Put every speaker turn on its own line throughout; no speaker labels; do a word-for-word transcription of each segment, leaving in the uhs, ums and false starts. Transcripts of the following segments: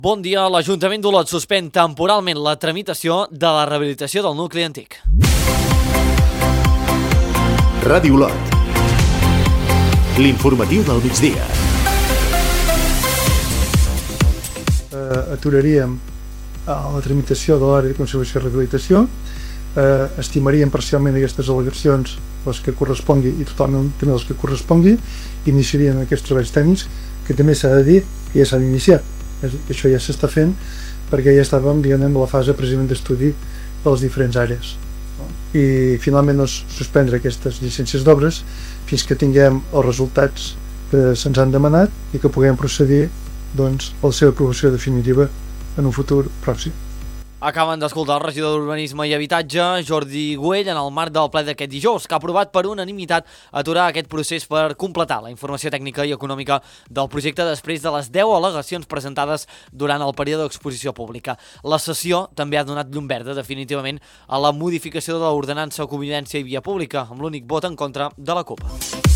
Bon dia. L'Ajuntament d'Olot suspèn temporalment la tramitació de la rehabilitació del nucli antic.
Ràdio Olot. L'informatiu del migdia.
Uh, aturaríem uh, la tramitació de l'àrea de conservació i rehabilitació, uh, estimaríem parcialment aquestes al·legacions, les que correspongui i totalment també les que correspongui, i iniciaríem aquests treballs tècnics, que també s'ha de dir que ja s'han iniciat. Això ja s'està fent perquè ja estàvem, diguem, en la fase precisament d'estudi de les diferents àrees. I finalment doncs, suspendre aquestes llicències d'obres fins que tinguem els resultats que se'ns han demanat i que puguem procedir doncs, a la seva aprovació definitiva en un futur pròxim.
Acaben d'escoltar el regidor d'Urbanisme i Habitatge, Jordi Güell, en el marc del ple d'aquest dijous, que ha aprovat per unanimitat aturar aquest procés per completar la informació tècnica i econòmica del projecte després de les deu al·legacions presentades durant el període d'exposició pública. La sessió també ha donat llum verda definitivament a la modificació de l'ordenança Convivència i Via Pública, amb l'únic vot en contra de la CUP.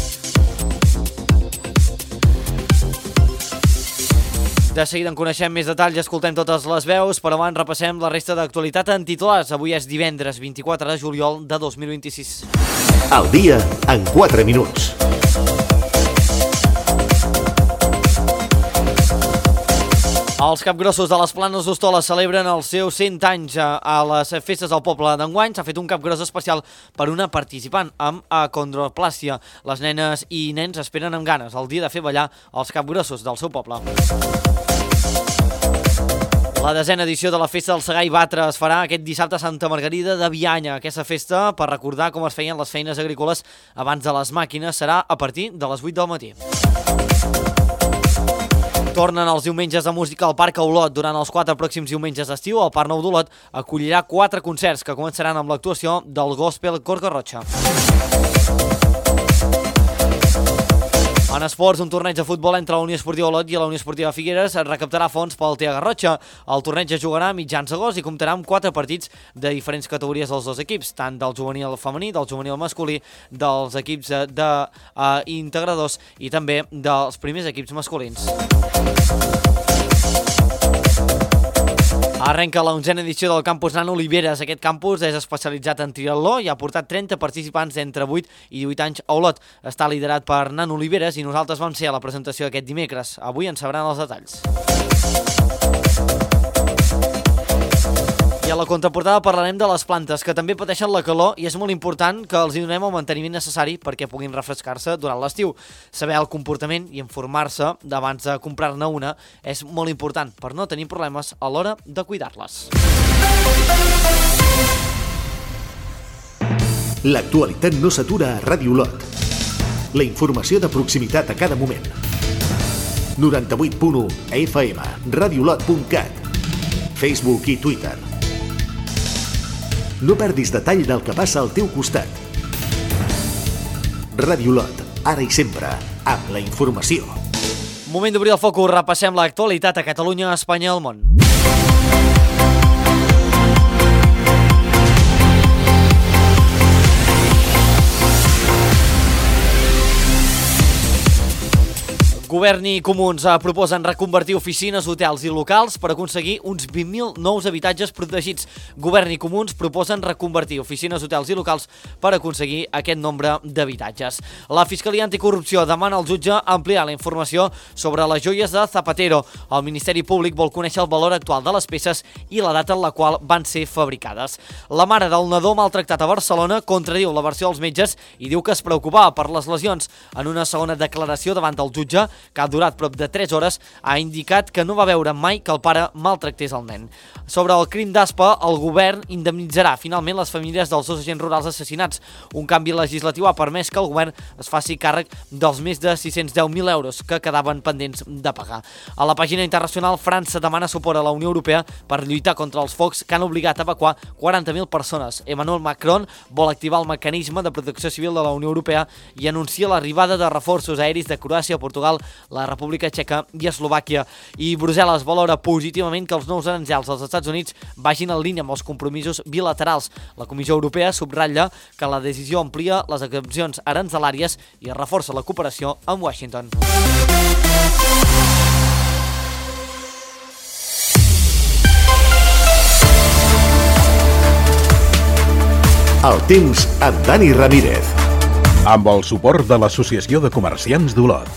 De seguida en coneixem més detalls i escoltem totes les veus, però abans repassem la resta d'actualitat en titulars. Avui és divendres vint-i-quatre de juliol de dos mil vint-i-sis.
El dia en quatre minuts.
Els capgrossos de les Planes d'Hostoles celebren els seus cent anys a les festes del poble d'enguany. S'ha fet un capgros especial per una participant amb acondroplàsia. Les nenes i nens esperen amb ganes el dia de fer ballar els capgrossos del seu poble. La desena edició de la Festa del Segar i Batre es farà aquest dissabte a Santa Margarida de Bianya. Aquesta festa, per recordar com es feien les feines agrícoles abans de les màquines, serà a partir de les vuit del matí. Tornen els diumenges de música al Parc Olot. Durant els quatre pròxims diumenges d'estiu, el Parc Nou d'Olot acollirà quatre concerts que començaran amb l'actuació del Gospel Cor Garrotxa. En esports, un torneig de futbol entre la Unió Esportiva Olot i la Unió Esportiva Figueres recaptarà fons pel T A Garrotxa. El torneig es jugarà a mitjans d'agost i comptarà amb quatre partits de diferents categories dels dos equips, tant del juvenil femení, del juvenil masculí, dels equips d'integradors i també dels primers equips masculins. Arrenca la onzena edició del campus Nano Oliveres. Aquest campus és especialitzat en triatló i ha portat trenta participants d'entre vuit i divuit anys a Olot. Està liderat per Nano Oliveres i nosaltres vam ser a la presentació aquest dimecres. Avui en sabran els detalls. I a la contraportada parlarem de les plantes, que també pateixen la calor i és molt important que els hi donem el manteniment necessari perquè puguin refrescar-se durant l'estiu. Saber el comportament i informar-se abans de comprar-ne una és molt important per no tenir problemes a l'hora de cuidar-les.
L'actualitat no s'atura a Ràdio Olot. La informació de proximitat a cada moment. noranta-vuit punt u F M, radiolot punt cat, Facebook i Twitter. No perdis detall del que passa al teu costat. Ràdio Olot, ara i sempre, amb la informació.
Moment d'obrir el focus, repassem l'actualitat a Catalunya, Espanya i el món. Govern i Comuns proposen reconvertir oficines, hotels i locals per aconseguir uns vint mil nous habitatges protegits. Govern i Comuns proposen reconvertir oficines, hotels i locals per aconseguir aquest nombre d'habitatges. La Fiscalia Anticorrupció demana al jutge ampliar la informació sobre les joies de Zapatero. El Ministeri Públic vol conèixer el valor actual de les peces i la data en la qual van ser fabricades. La mare del nadó maltractat a Barcelona contradiu la versió dels metges i diu que es preocupava per les lesions. En una segona declaració davant del jutge, que ha durat prop de tres hores, ha indicat que no va veure mai que el pare maltractés el nen. Sobre el crim d'Aspa, el govern indemnitzarà finalment les famílies dels dos agents rurals assassinats. Un canvi legislatiu ha permès que el govern es faci càrrec dels més de sis-cents deu mil euros que quedaven pendents de pagar. A la pàgina internacional, França demana suport a la Unió Europea per lluitar contra els focs que han obligat a evacuar quaranta mil persones. Emmanuel Macron vol activar el mecanisme de protecció civil de la Unió Europea i anuncia l'arribada de reforços aeris de Croàcia, Portugal, la República Txeca i Eslovàquia. I Brussel·les valora positivament que els nous aranzels dels Estats Units vagin en línia amb els compromisos bilaterals. La Comissió Europea subratlla que la decisió amplia les exempcions aranzelàries i reforça la cooperació amb Washington.
El temps amb Dani Ramírez.
Amb el suport de l'Associació de Comerciants d'Olot.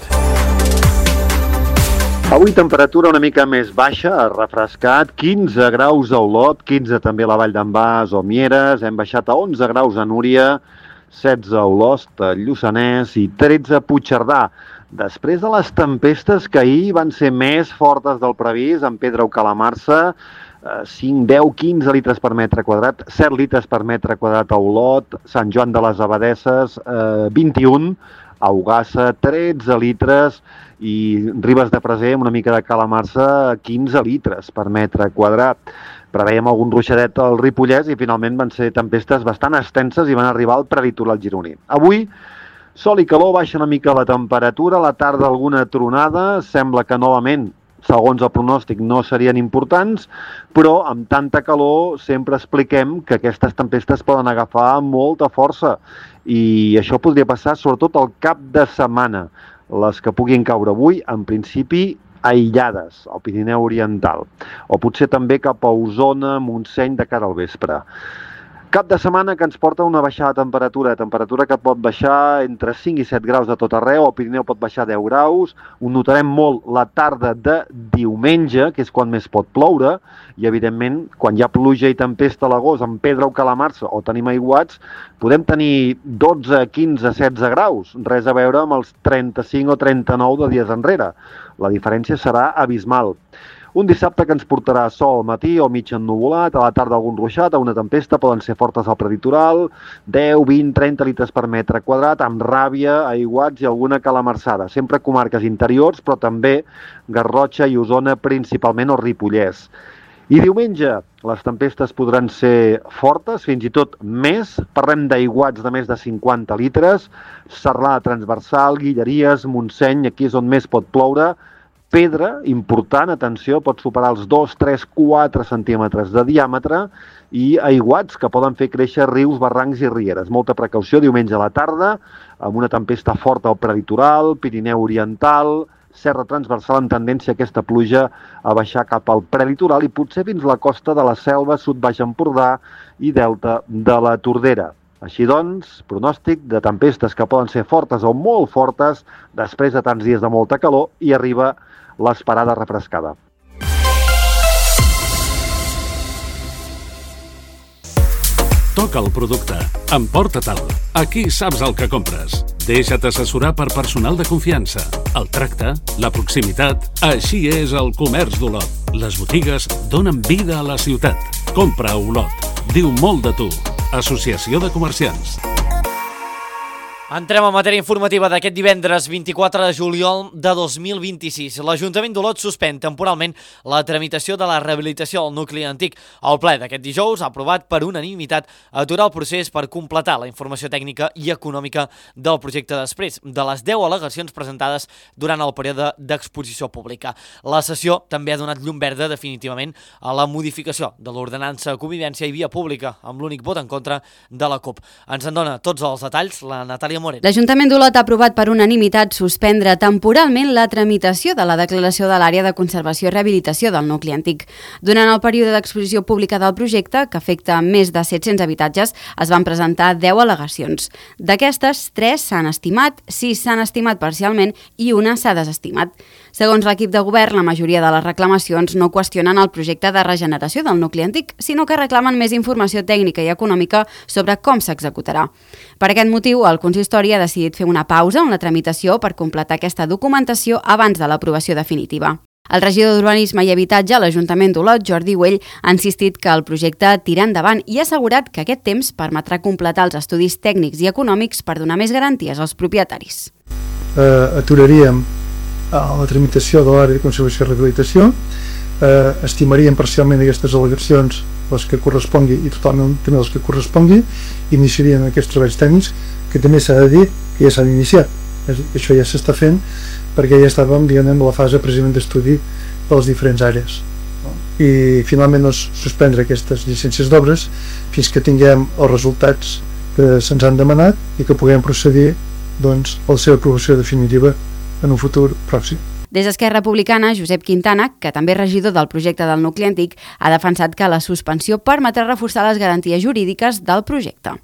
Avui temperatura una mica més baixa, ha refrescat, quinze graus a Olot, quinze també a la Vall d'en Bas o Mieres, hem baixat a onze graus a Núria, setze a Olost, a Lluçanès i tretze a Puigcerdà. Després de les tempestes que ahir van ser més fortes del previst, en Pedra o Calamarsa, cinc, deu, quinze litres per metre quadrat, set litres per metre quadrat a Olot, Sant Joan de les Abadesses, vint-i-un, a Ogassa, tretze litres, i Ribes de Freser, una mica de Calamarsa, quinze litres per metre quadrat. Preveiem algun ruixadet al Ripollès i finalment van ser tempestes bastant extenses i van arribar al prelitoral gironí. Avui, sol i calor, baixa una mica la temperatura, a la tarda alguna tronada, sembla que novament, segons el pronòstic, no serien importants, però amb tanta calor sempre expliquem que aquestes tempestes poden agafar molta força i això podria passar sobretot al cap de setmana. Les que puguin caure avui, en principi, aïllades al Pirineu Oriental, o potser també cap a Osona, Montseny de cara al vespre. Cap de setmana que ens porta una baixada de temperatura, temperatura que pot baixar entre cinc i set graus a tot arreu, al Pirineu pot baixar deu graus, ho notarem molt la tarda de diumenge, que és quan més pot ploure, i evidentment quan hi ha pluja i tempesta a l'agost amb Pedra o Calamarsa o tenim aiguats, podem tenir dotze, quinze, setze graus, res a veure amb els trenta-cinc o trenta-nou de dies enrere. La diferència serà abismal. Un dissabte que ens portarà sol al matí o mig ennuvolat, a la tarda algun ruixat, a una tempesta, poden ser fortes al prelitoral, deu, vint, trenta litres per metre quadrat, amb ràbia, aiguats i alguna calamarsada. Sempre comarques interiors, però també Garrotxa i Osona, principalment o Ripollès. I diumenge les tempestes podran ser fortes, fins i tot més. Parlem d'aiguats de més de cinquanta litres, serralada transversal, Guilleries, Montseny, aquí és on més pot ploure. Pedra, important, atenció, pot superar els dos, tres, quatre centímetres de diàmetre i aiguats que poden fer créixer rius, barrancs i rieres. Molta precaució diumenge a la tarda, amb una tempesta forta al prelitoral, Pirineu Oriental, serra transversal amb tendència a aquesta pluja a baixar cap al prelitoral i potser fins la costa de la Selva, Sud-Baix Empordà i delta de la Tordera. Així doncs, pronòstic de tempestes que poden ser fortes o molt fortes després de tants dies de molta calor i arriba l'esperada refrescada.
Toca el producte. Emporta-te'l. Aquí saps el que compres. Deixa't assessorar per personal de confiança. El tracte, la proximitat... Així és el comerç d'Olot. Les botigues donen vida a la ciutat. Compra a Olot. Diu molt de tu. Associació de Comerciants.
Entrem a matèria informativa d'aquest divendres vint-i-quatre de juliol de dos mil vint-i-sis. L'Ajuntament d'Olot suspèn temporalment la tramitació de la rehabilitació del nucli antic. El ple d'aquest dijous ha aprovat per unanimitat aturar el procés per completar la informació tècnica i econòmica del projecte després de les deu al·legacions presentades durant el període d'exposició pública. La sessió també ha donat llum verda definitivament a la modificació de l'ordenança Convivència i Via Pública, amb l'únic vot en contra de la CUP. Ens en dona tots els detalls la Natàlia Moreno.
L'Ajuntament d'Olot ha aprovat per unanimitat suspendre temporalment la tramitació de la declaració de l'àrea de conservació i rehabilitació del nucli antic. Durant el període d'exposició pública del projecte, que afecta més de set-cents habitatges, es van presentar deu al·legacions. D'aquestes, tres s'han estimat, sis s'han estimat parcialment i una s'ha desestimat. Segons l'equip de govern, la majoria de les reclamacions no qüestionen el projecte de regeneració del nucli antic, sinó que reclamen més informació tècnica i econòmica sobre com s'executarà. Per aquest motiu, el consistori ha decidit fer una pausa en la tramitació per completar aquesta documentació abans de l'aprovació definitiva. El regidor d'Urbanisme i Habitatge a l'Ajuntament d'Olot, Jordi Güell, ha insistit que el projecte tira endavant i ha assegurat que aquest temps permetrà completar els estudis tècnics i econòmics per donar més garanties als propietaris.
Eh, aturaríem la tramitació de l'àrea de conservació i rehabilitació, eh, estimaríem parcialment aquestes al·legacions les que correspongui i totalment també les que correspongui, iniciaríem aquests treballs tècnics que també s'ha de dir que ja s'han iniciat. Això ja s'està fent perquè ja estàvem diguem, en la fase precisament d'estudi de les diferents àrees. I finalment doncs, suspendre aquestes llicències d'obres fins que tinguem els resultats que se'ns han demanat i que puguem procedir doncs, a la seva aprovació definitiva en un futur pròxim.
Des d'Esquerra Republicana, Josep Quintana, que també és regidor del projecte del nucli antic, ha defensat que la suspensió permetrà reforçar les garanties jurídiques del projecte.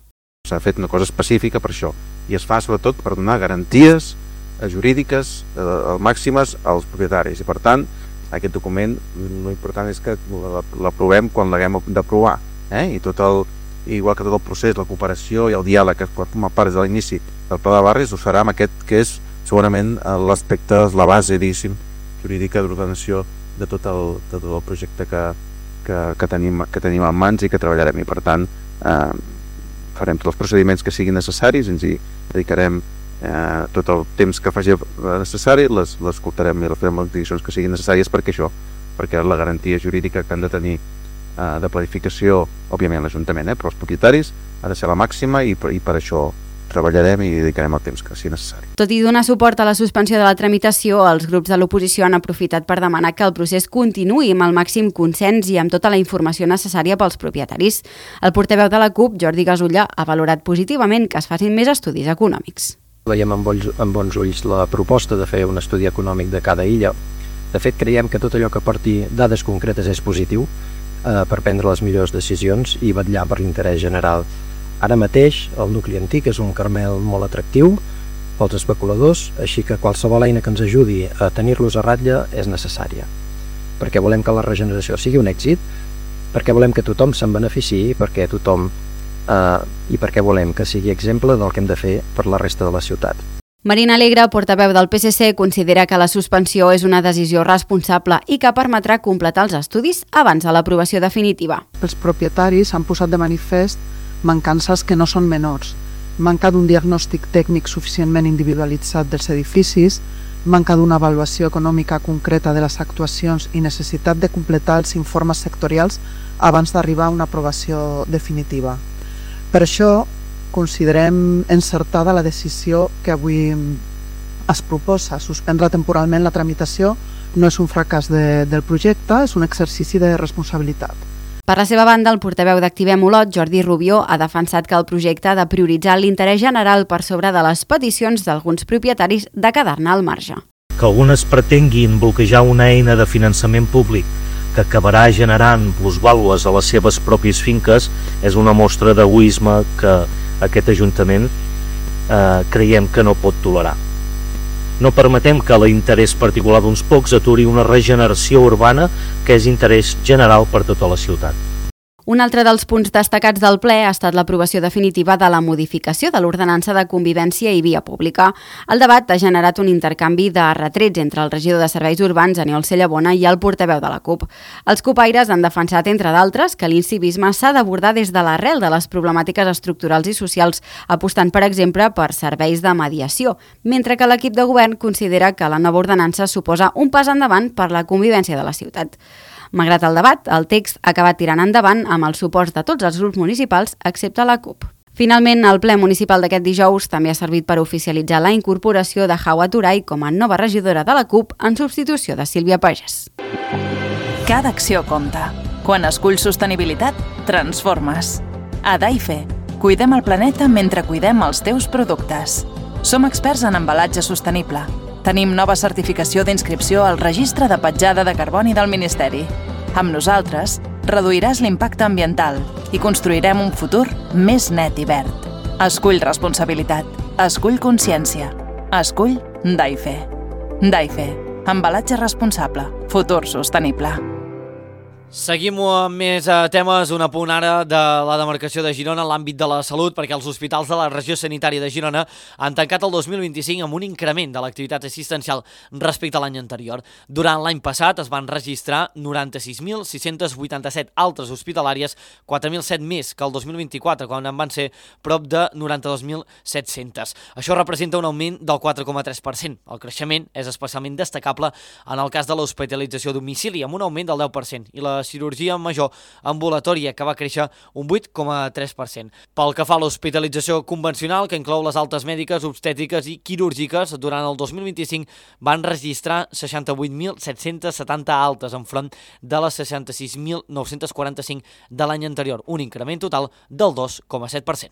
S'ha fet una cosa específica per això, i es fa sobretot per donar garanties jurídiques eh, màximes als propietaris, i per tant aquest document, l'important és que l'aprovem quan l'haguem d'aprovar, eh? I tot el, igual que tot el procés, la cooperació i el diàleg que forma part des de l'inici del pla de barris, ho serà amb aquest que és segurament l'aspecte, la base, diguéssim, jurídica d'ordenació de tot el, de tot el projecte que, que, que, tenim, que tenim en mans i que treballarem, i per tant eh, farem tots els procediments que siguin necessaris, ens hi dedicarem eh, tot el temps que faci necessari, les, les escoltarem i les farem les decisions que siguin necessàries perquè això, perquè la garantia jurídica que han de tenir eh, de planificació, òbviament l'Ajuntament, eh, però els propietaris ha de ser la màxima, i per, i per això treballarem i dedicarem el temps que sigui necessari.
Tot i donar suport a la suspensió de la tramitació, els grups de l'oposició han aprofitat per demanar que el procés continuï amb el màxim consens i amb tota la informació necessària pels propietaris. El portaveu de la CUP, Jordi Gasulla, ha valorat positivament que es facin més estudis econòmics.
Veiem amb bons, amb bons ulls la proposta de fer un estudi econòmic de cada illa. De fet, creiem que tot allò que porti dades concretes és positiu eh, per prendre les millors decisions i vetllar per l'interès general. Ara mateix el nucli antic és un caramel molt atractiu pels especuladors, així que qualsevol eina que ens ajudi a tenir-los a ratlla és necessària, perquè volem que la regeneració sigui un èxit, perquè volem que tothom se'n beneficiï, perquè tothom eh, i perquè volem que sigui exemple del que hem de fer per la resta de la ciutat.
Marina Alegre, portaveu del P S C, considera que la suspensió és una decisió responsable i que permetrà completar els estudis abans de l'aprovació definitiva.
Els propietaris han posat de manifest mancances que no són menors. Manca d'un diagnòstic tècnic suficientment individualitzat dels edificis, manca d'una avaluació econòmica concreta de les actuacions i necessitat de completar els informes sectorials abans d'arribar a una aprovació definitiva. Per això considerem encertada la decisió que avui es proposa. Suspendre temporalment la tramitació no és un fracàs de, del projecte, és un exercici de responsabilitat.
Per la seva banda, el portaveu d'Activem Olot, Jordi Rubió, ha defensat que el projecte ha de prioritzar l'interès general per sobre de les peticions d'alguns propietaris de quedar-ne al marge.
Que algunes pretenguin bloquejar una eina de finançament públic que acabarà generant plusvàlues a les seves pròpies finques és una mostra d'egoisme que aquest Ajuntament eh, creiem que no pot tolerar. No permetem que l'interès particular d'uns pocs aturi una regeneració urbana que és interès general per tota la ciutat.
Un altre dels punts destacats del ple ha estat l'aprovació definitiva de la modificació de l'ordenança de convivència i via pública. El debat ha generat un intercanvi de retrets entre el regidor de Serveis Urbans, Aniol Cellabona, i el portaveu de la CUP. Els cupaires han defensat, entre d'altres, que l'incivisme s'ha d'abordar des de l'arrel de les problemàtiques estructurals i socials, apostant, per exemple, per serveis de mediació, mentre que l'equip de govern considera que la nova ordenança suposa un pas endavant per la convivència de la ciutat. Malgrat el debat, el text ha acabat tirant endavant amb el suport de tots els grups municipals, excepte la CUP. Finalment, el ple municipal d'aquest dijous també ha servit per oficialitzar la incorporació de Hawa Turay com a nova regidora de la CUP en substitució de Sílvia Pagès.
Cada acció compta. Quan esculls sostenibilitat, transformes. A Daife, cuidem el planeta mentre cuidem els teus productes. Som experts en embalatge sostenible. Tenim nova certificació d'inscripció al Registre de Petjada de Carboni del Ministeri. Amb nosaltres, reduiràs l'impacte ambiental i construirem un futur més net i verd. Escull responsabilitat. Escull consciència. Escull Daife. Daife. Embalatge responsable. Futur sostenible.
Seguim amb més temes, un apunt ara de la demarcació de Girona en l'àmbit de la salut, perquè els hospitals de la regió sanitària de Girona han tancat el dos mil vint-i-cinc amb un increment de l'activitat assistencial respecte a l'any anterior. Durant l'any passat es van registrar noranta-sis mil sis-cents vuitanta-set altes hospitalàries, quatre mil set més que el dos mil vint-i-quatre, quan en van ser prop de noranta-dos mil set-cents. Això representa un augment del quatre coma tres per cent. El creixement és especialment destacable en el cas de l'hospitalització a domicili, amb un augment del deu per cent, i la cirurgia major ambulatòria, que va créixer un vuit coma tres per cent. Pel que fa a l'hospitalització convencional, que inclou les altes mèdiques, obstètriques i quirúrgiques, durant el dos mil vint-i-cinc van registrar seixanta-vuit mil set-cents setanta altes enfront de les seixanta-sis mil nou-cents quaranta-cinc de l'any anterior, un increment total del dos coma set per cent.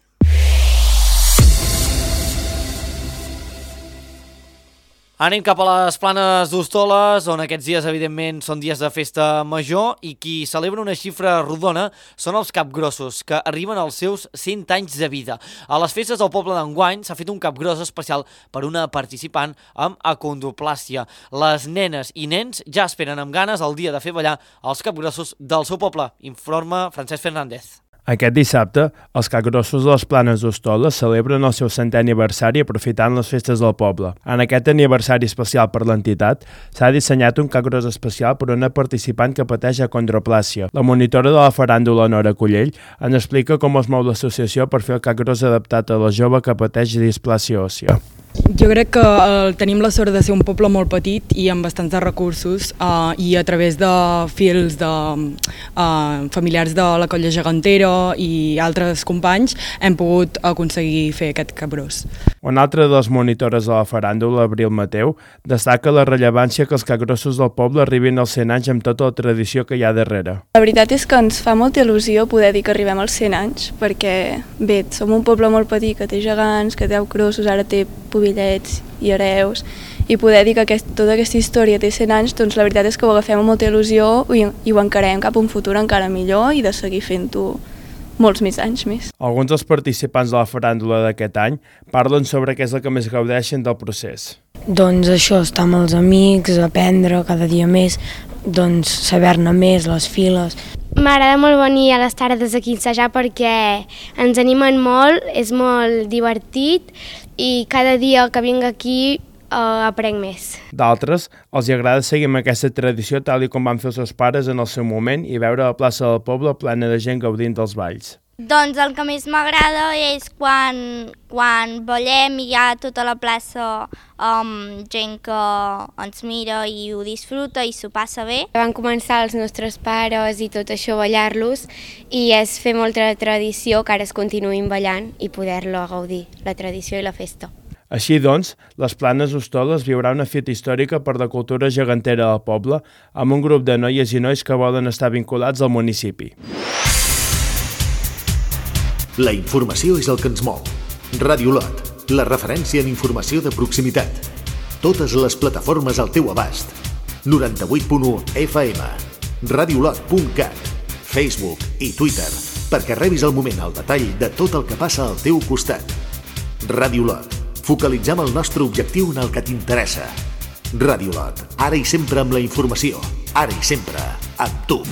Anem cap a les Planes d'Hostoles, on aquests dies, evidentment, són dies de festa major i qui celebra una xifra rodona són els capgrossos, que arriben als seus cent anys de vida. A les festes del poble d'enguany s'ha fet un capgros especial per una participant amb acondroplàstia. Les nenes i nens ja esperen amb ganes el dia de fer ballar els capgrossos del seu poble, informa Francesc Fernández.
Aquest dissabte, els capgrossos de les Planes d'Hostoles celebren el seu centè aniversari aprofitant les festes del poble. En aquest aniversari especial per l'entitat, s'ha dissenyat un capgros especial per una participant que pateix acondroplàsia. La monitora de la faràndula, Nora Collell, ens explica com es mou l'associació per fer el capgros adaptat a la jove que pateix displàsia òssia.
Jo crec que eh, tenim la sort de ser un poble molt petit i amb bastants recursos eh, i a través de fils de eh, familiars de la Colla Gegantera i altres companys hem pogut aconseguir fer aquest capgros.
Una altra de les monitores de la faràndula, Abril Mateu, destaca la rellevància que els capgrossos del poble arribin als cent anys amb tota la tradició que hi ha darrere.
La veritat és que ens fa molta il·lusió poder dir que arribem als cent anys, perquè bé, som un poble molt petit que té gegants, que té crossos, ara té pobillets i hereus, i poder dir que aquest, tota aquesta història té cent anys, doncs la veritat és que ho agafem amb molta il·lusió i, i ho encarem cap a un futur encara millor i de seguir fent-ho molts més anys més.
Alguns dels participants de la faràndula d'aquest any parlen sobre què és el que més gaudeixen del procés.
Doncs això, estar amb els amics, aprendre cada dia més, doncs saber-ne més, les files.
M'agrada molt venir a les tardes aquí a assajar perquè ens animen molt, és molt divertit i cada dia que vinc aquí uh, aprenc més.
D'altres, els agrada seguir amb aquesta tradició tal i com van fer els seus pares en el seu moment i veure la plaça del poble plena de gent gaudint dels balls.
Doncs el que més m'agrada és quan, quan ballem i hi ha tota la plaça um, gent que ens mira i ho disfruta i s'ho passa bé.
Van començar els nostres pares i tot això ballar-los i és fer molta tradició que ara es continuïn ballant i poder-lo gaudir, la tradició i la festa.
Així doncs, les Planes d'Hostoles viurà una fita històrica per la cultura gegantera del poble amb un grup de noies i nois que volen estar vinculats al municipi.
La informació és el que ens mou. Ràdio Lot, la referència en informació de proximitat. Totes les plataformes al teu abast. noranta-vuit punt u F M, radiolot punt cat, Facebook i Twitter, perquè rebis al moment el detall de tot el que passa al teu costat. Ràdio Lot, focalitzem el nostre objectiu en el que t'interessa. Ràdio Lot, ara i sempre amb la informació, ara i sempre amb tu.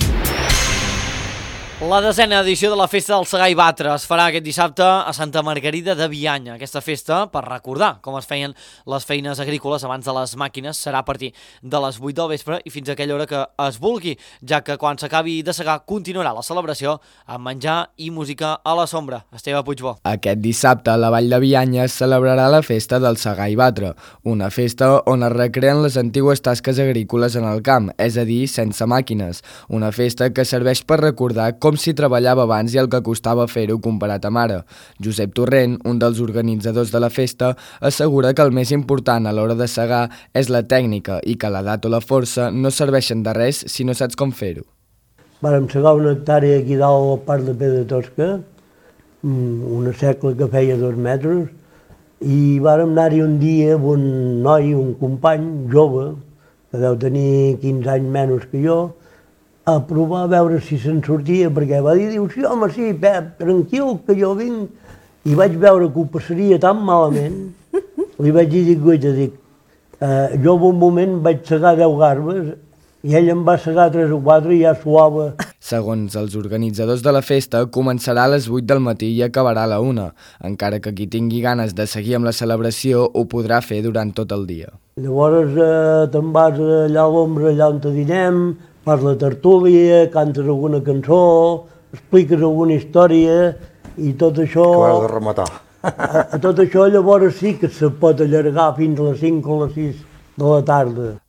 La desena edició de la Festa del Segar i Batre es farà aquest dissabte a Santa Margarida de Bianya. Aquesta festa, per recordar com es feien les feines agrícoles abans de les màquines, serà a partir de les vuit del vespre i fins a aquella hora que es vulgui, ja que quan s'acabi de segar continuarà la celebració amb menjar i música a la sombra. Esteve Puigbó.
Aquest dissabte a la Vall de Bianya es celebrarà la Festa del Segar i Batre, una festa on es recreen les antigues tasques agrícoles en el camp, és a dir, sense màquines. Una festa que serveix per recordar com com s'hi treballava abans i el que costava fer-ho comparat amb ara. Josep Torrent, un dels organitzadors de la festa, assegura que el més important a l'hora de segar és la tècnica i que l'edat o la força no serveixen de res si no saps com fer-ho.
Vàrem segar una hectàrea aquí dalt al parc de Pedra Tosca, una secla que feia dos metres, i vàrem anar-hi un dia amb un noi, un company jove, que deu tenir quinze anys menys que jo, a provar a veure si se'n sortia, perquè va dir, diu, sí, home, sí, Pep, tranquil, que jo vinc. I vaig veure que ho passaria tan malament, li vaig dir, guaita, dic, eh, jo en un moment vaig segar deu garbes, i ell em va segar tres o quatre i ja suava.
Segons els organitzadors de la festa, començarà a les vuit del matí i acabarà a la una, encara que qui tingui ganes de seguir amb la celebració ho podrà fer durant tot el dia.
Llavors eh, te'n vas allà a l'ombra, allà on te dinem, fas la tertúlia, cantes alguna cançó, expliques alguna història i tot això...
Que vas a rematar.
A, a tot això llavors sí que se pot allargar fins a les cinc o les sis de la tarda.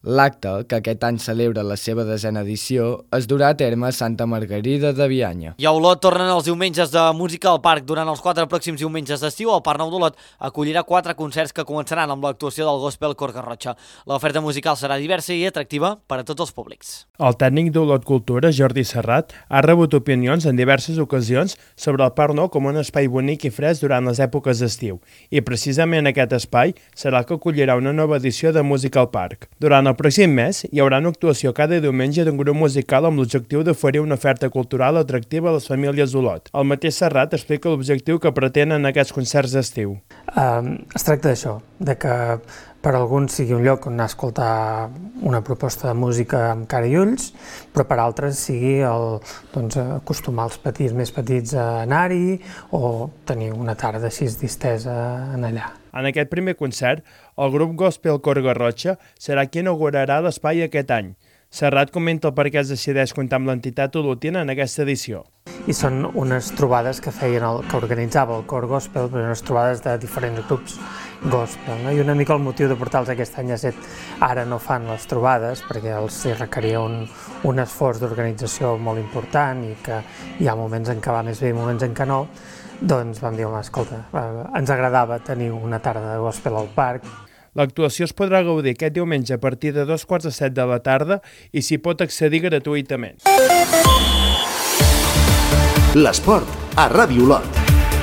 L'acte, que aquest any celebra la seva desena edició, es durà a terme a Santa Margarida de Bianya.
I a Olot tornen els diumenges de música al parc. Durant els quatre pròxims diumenges d'estiu, el Parc Nou d'Olot acollirà quatre concerts que començaran amb l'actuació del gospel Cor Garrotxa. L'oferta musical serà diversa i atractiva per a tots els públics.
El tècnic d'Olot Cultura, Jordi Serrat, ha rebut opinions en diverses ocasions sobre el Parc Nou com un espai bonic i fresc durant les èpoques d'estiu. I precisament aquest espai serà el que acollirà una nova edició de música al parc. Durant el pròxim mes hi haurà una actuació cada diumenge d'un grup musical amb l'objectiu d'oferir una oferta cultural atractiva a les famílies d'Olot. El mateix Serrat explica l'objectiu que pretenen aquests concerts d'estiu.
Uh, es tracta d'això, de que per alguns sigui un lloc on anar a escoltar una proposta de música amb cara i ulls, però per altres sigui el, doncs, acostumar els petits més petits a anar-hi o tenir una tarda així distesa en allà.
En aquest primer concert, el grup gospel Cor Garrotxa serà qui inaugurarà l'espai aquest any. Serrat comenta el per què es decideix comptar amb l'entitat olotina en aquesta edició.
I són unes trobades que feien el, que organitzava el Cor Gospel, però unes trobades de diferents grups gospel. No? I una mica el motiu de portar-los aquest any ha estat ara no fan les trobades perquè els requeria un, un esforç d'organització molt important i que hi ha moments en què va més bé i moments en què no. Doncs vam dir, escolta, ens agradava tenir una tarda de gospel al parc.
L'actuació es podrà gaudir aquest diumenge a partir de dos quarts de set de la tarda i s'hi pot accedir gratuïtament.
L'esport a Ràdio Olot.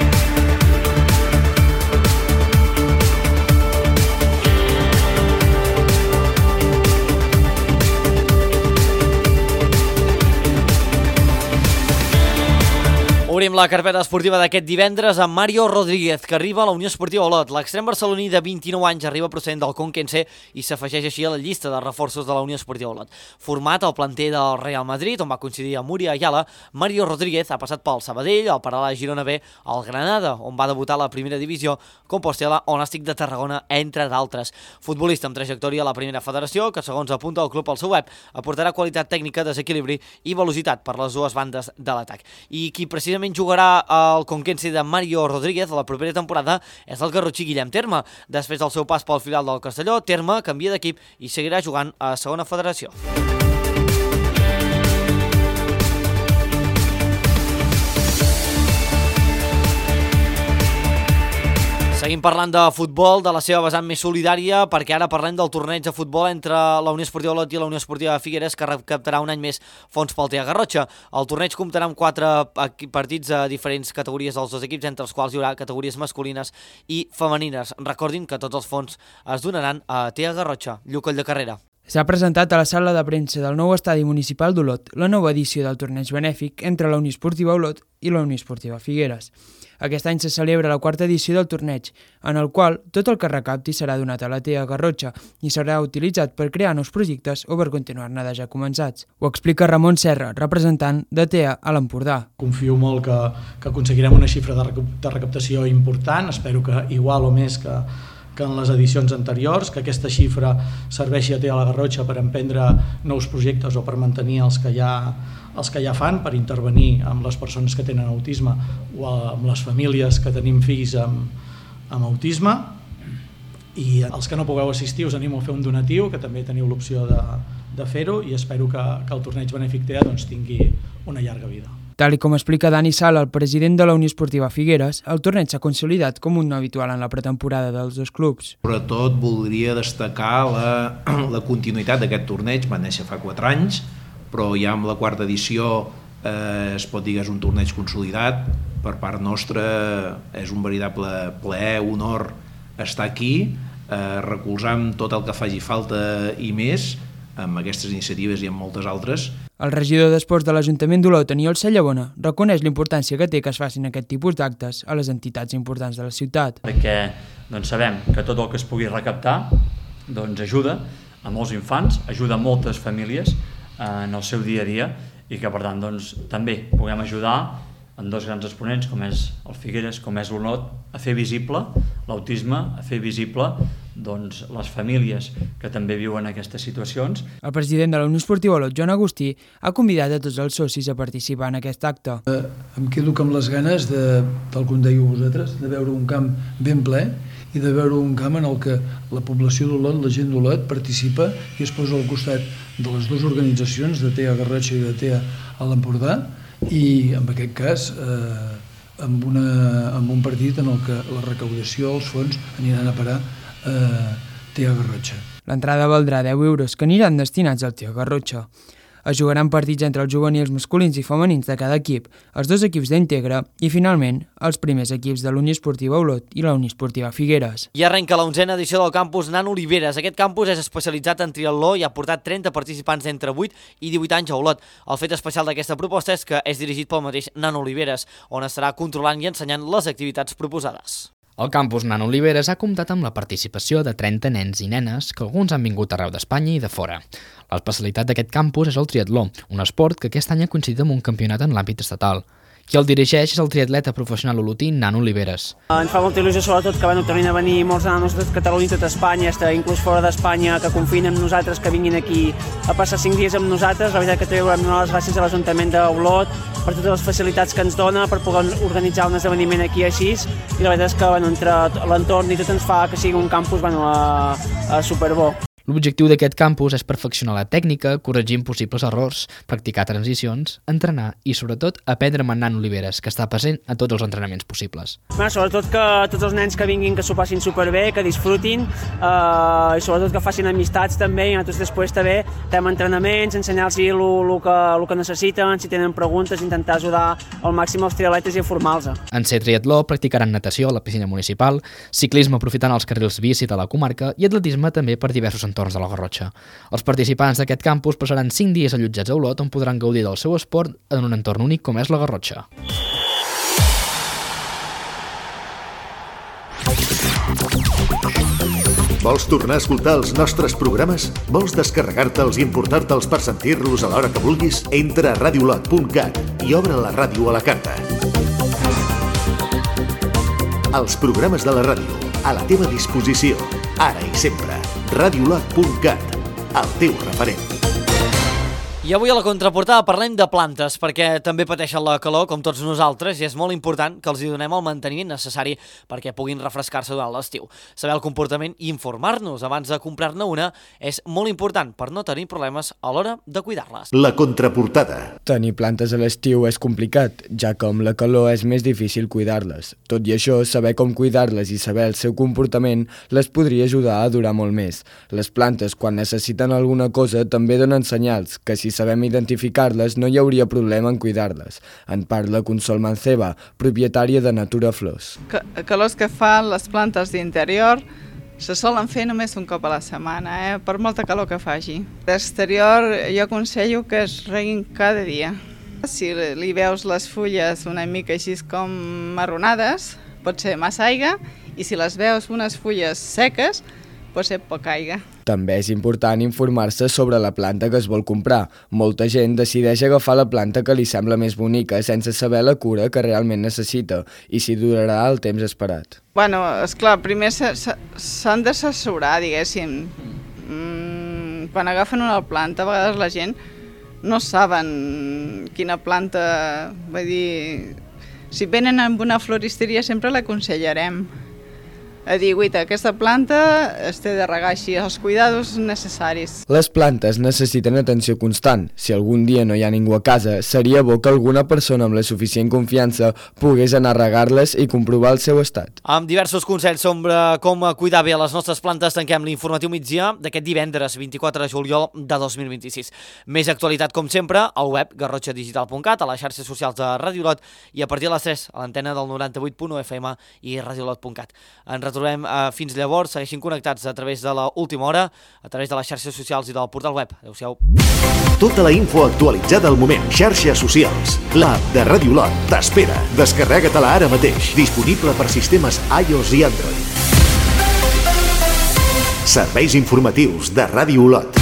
Obrim la carpeta esportiva d'aquest divendres amb Mario Rodríguez, que arriba a la Unió Esportiva Olot. L'extrem barceloní de vint-i-nou anys arriba procedent del Conquense i s'afegeix així a la llista de reforços de la Unió Esportiva Olot. Format al planter del Real Madrid, on va coincidir amb Múria Ayala, Mario Rodríguez ha passat pel Sabadell, el Paral·la Girona B, al Granada, on va debutar a la primera divisió, Compostela o Nàstic de Tarragona, entre d'altres. Futbolista amb trajectòria a la primera federació, que segons apunta el club al seu web, aportarà qualitat tècnica, desequilibri i velocitat per les dues bandes de l'atac. I qui precisament jugarà al Conquense de Mario Rodríguez a la propera temporada és el garrotxí Guillem Terme. Després del seu pas pel filial del Castelló, Terme canvia d'equip i seguirà jugant a segona federació. Seguim parlant de futbol, de la seva vessant més solidària, perquè ara parlem del torneig de futbol entre la Unió Esportiva Olot i la Unió Esportiva Figueres, que recaptarà un any més fons pel T A Garrotxa. El torneig comptarà amb quatre partits a diferents categories dels dos equips, entre els quals hi haurà categories masculines i femenines. Recordin que tots els fons es donaran a T A Garrotxa. Lluc Colldecarrera.
S'ha presentat a la sala de premsa del nou estadi municipal d'Olot la nova edició del torneig benèfic entre la Unió Esportiva Olot i la Unió Esportiva Figueres. Aquest any se celebra la quarta edició del torneig, en el qual tot el que recapti serà donat a la T A Garrotxa i serà utilitzat per crear nous projectes o per continuar-ne de ja començats. Ho explica Ramon Serra, representant de T A a l'Empordà.
Confio molt que, que aconseguirem una xifra de, recap de recaptació important, espero que igual o més que, que en les edicions anteriors, que aquesta xifra serveixi a T A la Garrotxa per emprendre nous projectes o per mantenir els que ja els que ja fan, per intervenir amb les persones que tenen autisme o amb les famílies que tenim fills amb, amb autisme. I els que no pugueu assistir us animo a fer un donatiu, que també teniu l'opció de, de fer-ho, i espero que, que el torneig benèfic T A doncs, tingui una llarga vida.
Tal com explica Dani Sala, el president de la Unió Esportiva Figueres, el torneig s'ha consolidat com un no habitual en la pretemporada dels dos clubs.
Sobretot voldria destacar la, la continuïtat d'aquest torneig. Va néixer fa quatre anys, però ja amb la quarta edició eh, es pot dir que és un torneig consolidat. Per part nostra és un veritable plaer, honor estar aquí, eh, recolzant tot el que faci falta i més, amb aquestes iniciatives i amb moltes altres.
El regidor d'Esports de l'Ajuntament d'Olot, Aniol Sallabona, reconeix la importància que té que es facin aquest tipus d'actes a les entitats importants de la ciutat.
Perquè doncs, sabem que tot el que es pugui recaptar doncs, ajuda a molts infants, ajuda a moltes famílies en el seu dia a dia i que per tant doncs, també puguem ajudar en dos grans exponents com és el Figueres, com és l'Olot, a fer visible l'autisme, a fer visible doncs, les famílies que també viuen aquestes situacions.
El president de la Unió Esportiva Olot, Joan Agustí, ha convidat a tots els socis a participar en aquest acte.
Eh, em quedo amb les ganes, de, tal com dèieu vosaltres, de veure un camp ben ple i de veure un camp en el que la població d'Olot, la gent d'Olot, participa i es posa al costat de les dues organitzacions, de T E A Garrotxa i de T E A a l'Empordà, i en aquest cas eh, amb, una, amb un partit en el que la recaudació, els fons, aniran a parar a eh, T E A Garrotxa.
L'entrada valdrà deu euros, que aniran destinats al T E A Garrotxa. Es jugaran partits entre els juvenils masculins i femenins de cada equip, els dos equips d'Integra i, finalment, els primers equips de l'Unió Esportiva Olot i la Unió Esportiva Figueres.
I arrenca la onzena edició del campus Nano Oliveres. Aquest campus és especialitzat en triatló i ha portat trenta participants d'entre vuit i divuit anys a Olot. El fet especial d'aquesta proposta és que és dirigit pel mateix Nano Oliveres, on estarà controlant i ensenyant les activitats proposades.
El campus Nano Oliveres ha comptat amb la participació de trenta nens i nenes que alguns han vingut arreu d'Espanya i de fora. L'especialitat d'aquest campus és el triatló, un esport que aquest any ha coincidit amb un campionat en l'àmbit estatal. Qui el dirigeix és el triatleta professional olotí Nano Oliveres.
Ens fa molta il·lusió sobretot que van tornin a venir molts nanos de Catalunya i tot Espanya, inclús fora d'Espanya, que confien en nosaltres, que vinguin aquí a passar cinc dies amb nosaltres. La veritat que també volem donar les gràcies a l'Ajuntament d'Olot per totes les facilitats que ens dona per poder organitzar un esdeveniment aquí així, i la veritat és que bueno, entre l'entorn i tot ens fa que sigui un campus bueno, a, a superbo.
L'objectiu d'aquest campus és perfeccionar la tècnica, corregir possibles errors, practicar transicions, entrenar i, sobretot, aprendre amb en Nano Oliveres, que està present a tots els entrenaments possibles.
Bueno, sobretot que tots els nens que vinguin que s'ho passin superbé, que disfrutin eh, i sobretot que facin amistats també, i nosaltres després també fem entrenaments, ensenyar-los el que, que necessiten, si tenen preguntes, intentar ajudar al màxim els triatletes i formar-los.
En ser triatló practicaran natació a la piscina municipal, ciclisme aprofitant els carrils bici de la comarca i atletisme també per diversos entorns de la Garrotxa. Els participants d'aquest campus passaran cinc dies allotjats a Olot on podran gaudir del seu esport en un entorn únic com és la Garrotxa.
Vols tornar a escoltar els nostres programes? Vols descarregar-te'ls i importar-te'ls per sentir-los a l'hora que vulguis? Entra a radiolot punt cat i obre la ràdio a la carta. Els programes de la ràdio, a la teva disposició, ara i sempre. radiolot punt cat, el teu referent.
I avui a la contraportada parlem de plantes, perquè també pateixen la calor, com tots nosaltres, i és molt important que els hi donem el manteniment necessari perquè puguin refrescar-se durant l'estiu. Saber el comportament i informar-nos abans de comprar-ne una és molt important per no tenir problemes a l'hora de cuidar-les.
La contraportada.
Tenir plantes a l'estiu és complicat, ja que amb la calor és més difícil cuidar-les. Tot i això, saber com cuidar-les i saber el seu comportament les podria ajudar a durar molt més. Les plantes, quan necessiten alguna cosa, també donen senyals, que si sabem identificar-les no hi hauria problema en cuidar-les. En parla Consol Manceba, propietària de Natura Flors.
Que, calors que fan les plantes d'interior se solen fer només un cop a la setmana, eh? Per molta calor que faci. D'exterior jo aconsello que es reguin cada dia. Si li veus les fulles una mica així com marronades, pot ser massa aigua, i si les veus unes fulles seques, pot ser poca aigua.
També és important informar-se sobre la planta que es vol comprar. Molta gent decideix agafar la planta que li sembla més bonica sense saber la cura que realment necessita i si durarà el temps esperat.
Bueno, esclar, primer s'han d'assessorar, diguéssim. Mm, quan agafen una planta, a vegades la gent no saben quina planta... Vull dir, si venen amb una floristeria sempre l'aconsellarem. A dir, guaita, aquesta planta es té de regar així, els cuidados necessaris.
Les plantes necessiten atenció constant. Si algun dia no hi ha ningú a casa, seria bo que alguna persona amb la suficient confiança pogués anar a regar-les i comprovar el seu estat.
Amb diversos consells sobre com cuidar bé les nostres plantes, tanquem l'informatiu migdia d'aquest divendres vint-i-quatre de juliol de dos mil vint-i-sis. Més actualitat, com sempre, al web garrotxa digital punt cat, a les xarxes socials de Ràdio Olot i a partir de les tres a l'antena del noranta-vuit punt u F M i radiolot punt cat. Ens retrobem eh, fins llavors, segueixin connectats a través de l'última hora, a través de les xarxes socials i del portal web. Adéu-siau.
Tota la info actualitzada al moment. Xarxes socials. L'app de Ràdio Olot t'espera. Descarrega-te-la ara mateix. Disponible per sistemes iOS i Android. Serveis informatius de Ràdio Olot.